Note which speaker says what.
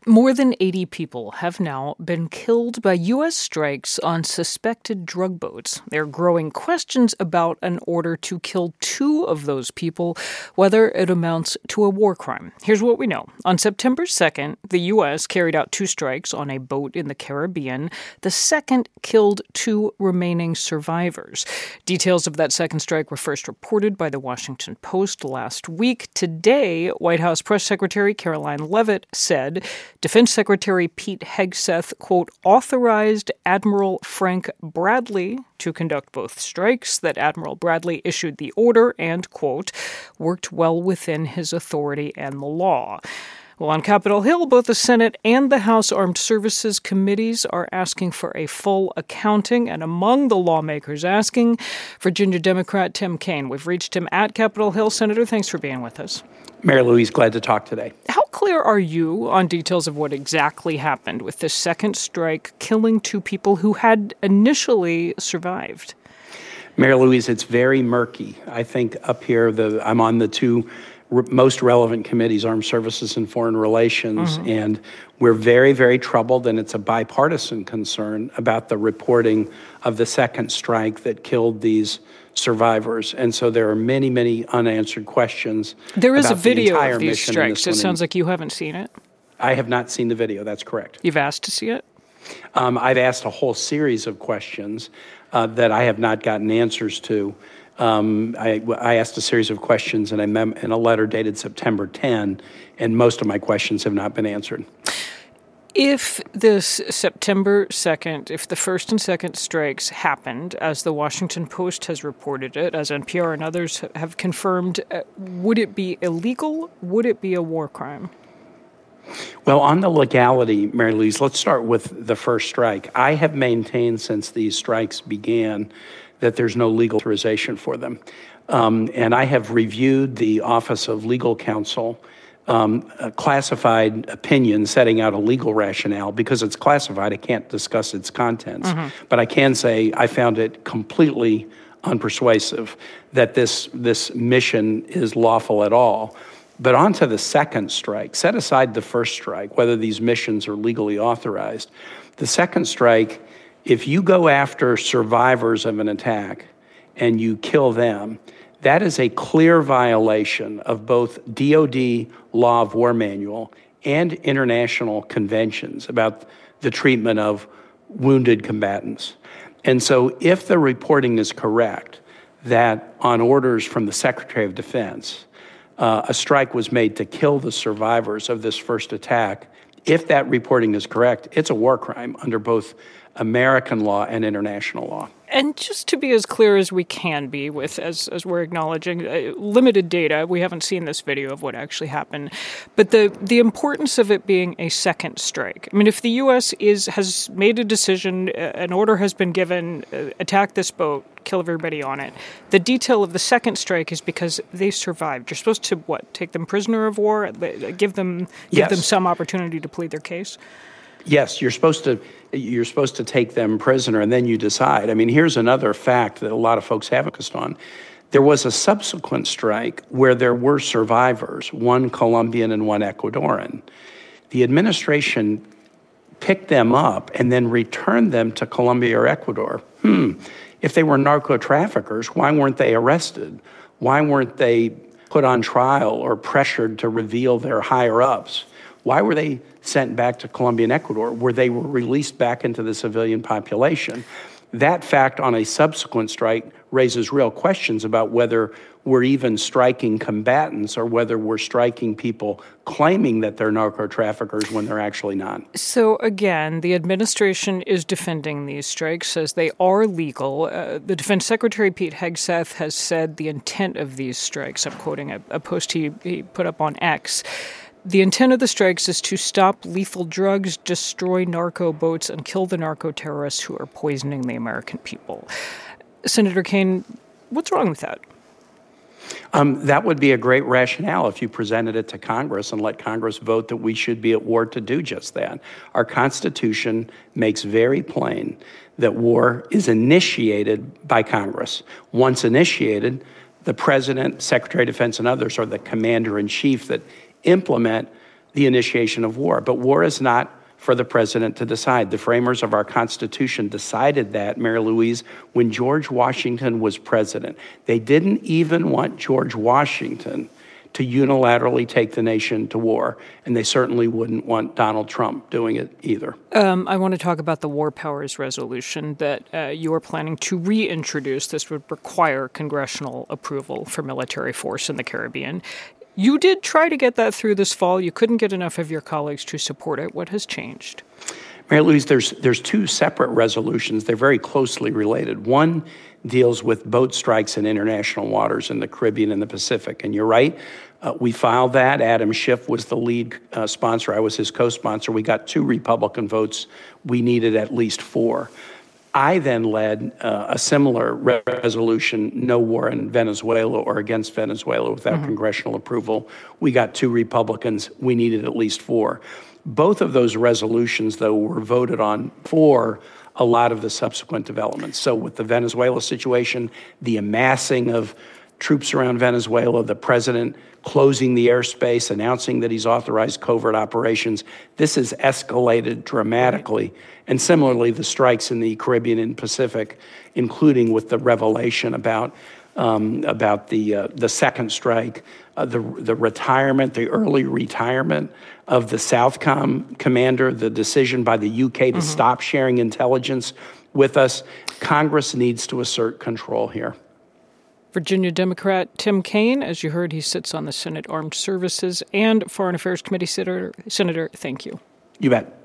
Speaker 1: More than 80 people have now been killed by U.S. strikes on suspected drug boats. There are growing questions about an order to kill 2 of those people, whether it amounts to a war crime. Here's what we know. On September 2nd, the U.S. carried out 2 strikes on a boat in the Caribbean. The second killed 2 remaining survivors. Details of that second strike were first reported by the Washington Post last week. Today, White House Press Secretary Karoline Leavitt said Defense Secretary Pete Hegseth, quote, authorized Admiral Frank Bradley to conduct both strikes, that Admiral Bradley issued the order and, quote, worked well within his authority and the law. Well, on Capitol Hill, both the Senate and the House Armed Services Committees are asking for a full accounting, and among the lawmakers asking, Virginia Democrat Tim Kaine. We've reached him at Capitol Hill. Senator, thanks for being with us.
Speaker 2: Mary Louise, glad to talk today.
Speaker 1: How clear are you on details of what exactly happened with this second strike, killing 2 people who had initially survived?
Speaker 2: Mary Louise, it's very murky. I think up here, I'm on the 2 most relevant committees, Armed Services and Foreign Relations, and we're very, very troubled, and it's a bipartisan concern about the reporting of the second strike that killed these survivors. And so there are many, many unanswered questions.
Speaker 1: There is a video of these strikes. It sounds like you haven't seen it.
Speaker 2: I have not seen the video. That's correct.
Speaker 1: You've asked to see it?
Speaker 2: I've asked a whole series of questions that I have not gotten answers to. I asked a series of questions in a letter dated September 10, and most of my questions have not been answered.
Speaker 1: If this September 2nd, if the first and second strikes happened, as the Washington Post has reported it, as NPR and others have confirmed, would it be illegal? Would it be a war crime?
Speaker 2: Well, on the legality, Mary Louise, let's start with the first strike. I have maintained since these strikes began that there's no legal authorization for them. And I have reviewed the Office of Legal Counsel a classified opinion setting out a legal rationale. Because it's classified, I can't discuss its contents. But I can say I found it completely unpersuasive that this mission is lawful at all. But on to the second strike. Set aside the first strike, whether these missions are legally authorized. The second strike, if you go after survivors of an attack and you kill them, that is a clear violation of both DOD Law of War Manual and international conventions about the treatment of wounded combatants. And so if the reporting is correct that on orders from the Secretary of Defense, a strike was made to kill the survivors of this first attack, if that reporting is correct, it's a war crime under both American law and international law.
Speaker 1: And just to be as clear as we can be with, as we're acknowledging, limited data, we haven't seen this video of what actually happened, but the importance of it being a second strike. I mean, if the U.S. has made a decision, an order has been given, attack this boat, kill everybody on it, the detail of the second strike is because they survived. You're supposed to, take them prisoner of war, give them some opportunity to plead their case?
Speaker 2: Yes, you're supposed to take them prisoner, and then you decide. I mean, here's another fact that a lot of folks haven't focused on. There was a subsequent strike where there were survivors, one Colombian and one Ecuadorian. The administration picked them up and then returned them to Colombia or Ecuador. If they were narco traffickers, why weren't they arrested? Why weren't they put on trial or pressured to reveal their higher-ups? Why were they sent back to Colombia and Ecuador, where they were released back into the civilian population? That fact on a subsequent strike raises real questions about whether we're even striking combatants or whether we're striking people claiming that they're narco traffickers when they're actually not.
Speaker 1: So again, the administration is defending these strikes, says they are legal. The Defense Secretary, Pete Hegseth, has said the intent of these strikes, I'm quoting a post he put up on X, the intent of the strikes is to stop lethal drugs, destroy narco boats, and kill the narco terrorists who are poisoning the American people. Senator Kaine, what's wrong with that?
Speaker 2: That would be a great rationale if you presented it to Congress and let Congress vote that we should be at war to do just that. Our Constitution makes very plain that war is initiated by Congress. Once initiated, the President, Secretary of Defense, and others are the commander-in-chief that implement the initiation of war. But war is not for the president to decide. The framers of our Constitution decided that, Mary Louise, when George Washington was president. They didn't even want George Washington to unilaterally take the nation to war, and they certainly wouldn't want Donald Trump doing it either.
Speaker 1: I want to talk about the War Powers Resolution that you are planning to reintroduce. This would require congressional approval for military force in the Caribbean. You did try to get that through this fall. You couldn't get enough of your colleagues to support it. What has changed?
Speaker 2: Mary Louise, there's two separate resolutions. They're very closely related. One deals with boat strikes in international waters in the Caribbean and the Pacific. And you're right, we filed that. Adam Schiff was the lead sponsor. I was his co-sponsor. We got 2 Republican votes. We needed at least 4. I then led a similar resolution, no war in Venezuela or against Venezuela without congressional approval. We got 2 Republicans. We needed at least 4. Both of those resolutions, though, were voted on for a lot of the subsequent developments. So with the Venezuela situation, the amassing of troops around Venezuela, the president closing the airspace, announcing that he's authorized covert operations, this has escalated dramatically. And similarly, the strikes in the Caribbean and Pacific, including with the revelation about the second strike, the retirement, the early retirement of the Southcom commander, the decision by the UK to stop sharing intelligence with us. Congress needs to assert control here.
Speaker 1: Virginia Democrat Tim Kaine, as you heard, he sits on the Senate Armed Services and Foreign Affairs Committee. Senator, thank you.
Speaker 2: You bet.